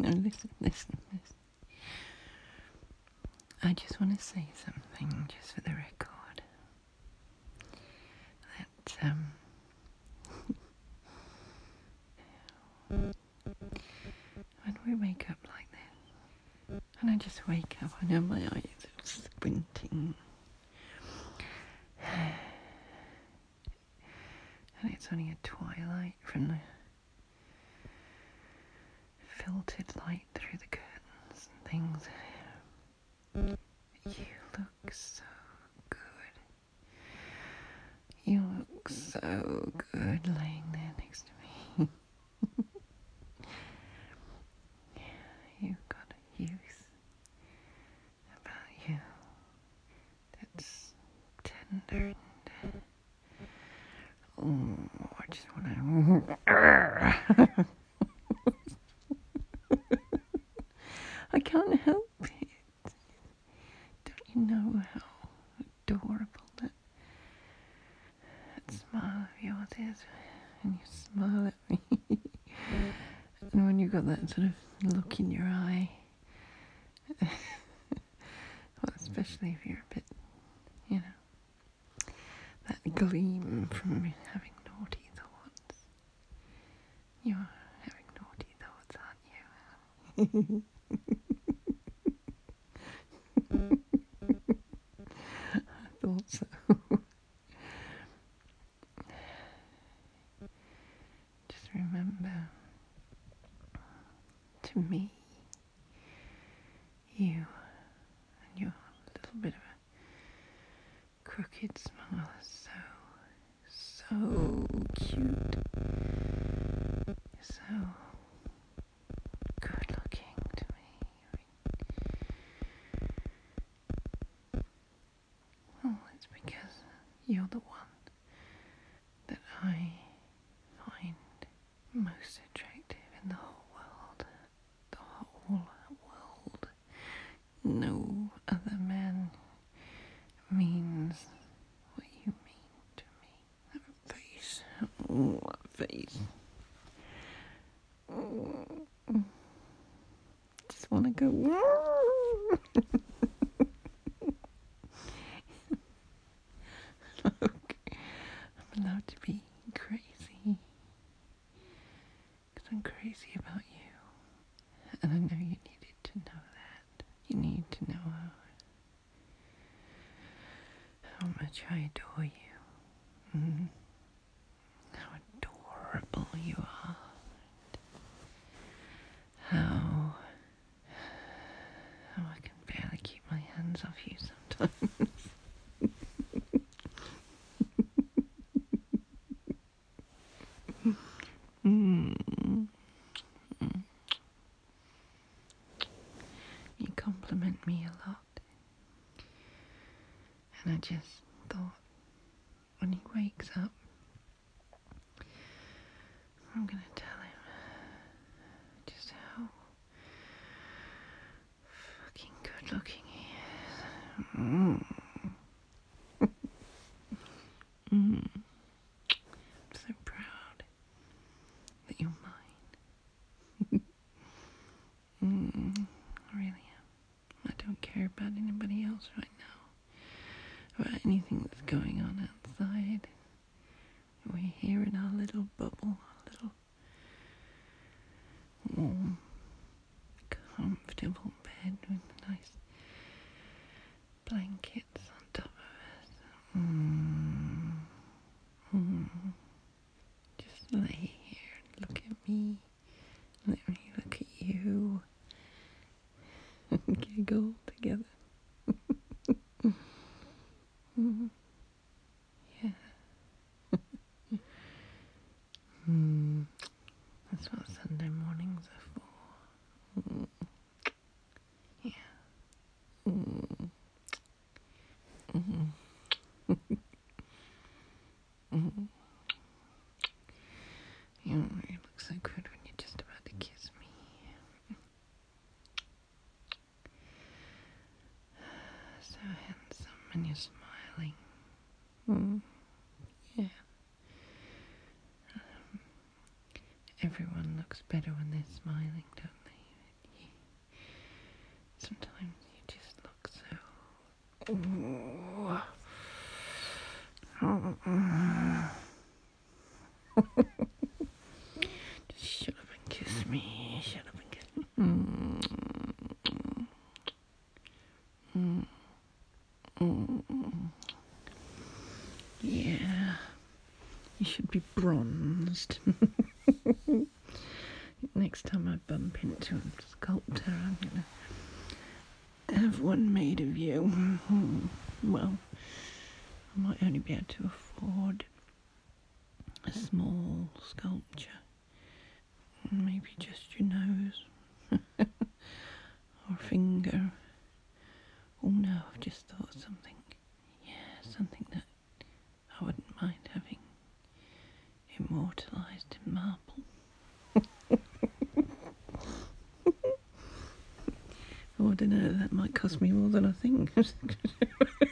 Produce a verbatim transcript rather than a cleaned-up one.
listen, listen, listen. I just want to say something, just for the record. That, um... when we wake up like this, and I just wake up, I know my eyes are squinting. And it's only a twilight from the filtered light through the curtains and things. You look so good. You look so good laying there next to me. You've got a youth about you that's tender and... Oh, I just want to... I can't help it. Don't you know how adorable that, that smile of yours is? And you smile at me. And when you've got that sort of look in your eye, well, especially if you're a bit, you know, that gleam from having naughty thoughts. You're having naughty thoughts, aren't you? I thought so. Just remember, to me, you and your little bit of a crooked smile is so, so cute. So good looking to me. Well, it's because you're the one that I find most attractive in the whole world. The whole world. No other man means what you mean to me. That face. Oh, that face. Oh, just want to go. Look, I'm allowed to be crazy. Because I'm crazy about you. And I know you needed to know that. You need to know how, how much I adore you. Mm. How adorable you are. How, how I can barely keep my hands off you sometimes. mm. Mm. You compliment me a lot. And I just thought, when he wakes up, I'm going to tell him just how fucking good looking he is. Mm. mm. I'm so proud that you're mine. mm. I really am. I don't care about anybody else right now. About anything that's going on outside. We're here in our little bubble, our little warm, comfortable bed with nice blankets on top of us. Mm. Mm. Just lay here and look at me. Let me look at you. And giggle together. mm. Yeah. mm. That's what Sunday mornings are for. Mm. Yeah. Mm. Mm. mm. You really look so good when you're just about to kiss me. So handsome and you're smiling. Mm. Yeah. Um, everyone looks better when they're smiling, don't they? Sometimes you just look so. Ooh. Oh. Just shut up and kiss me. Shut up and kiss me. Mm. Mm. Mm. Yeah. You should be bronzed. Next time I bump into a sculptor, I'm gonna have one made of you. Well, I might only be able to afford a small sculpture. Maybe just your nose. Or finger. Oh no, I've just thought of something. Yeah, something that I wouldn't mind having immortalised in marble. Oh, I don't know, that might cost me more than I think.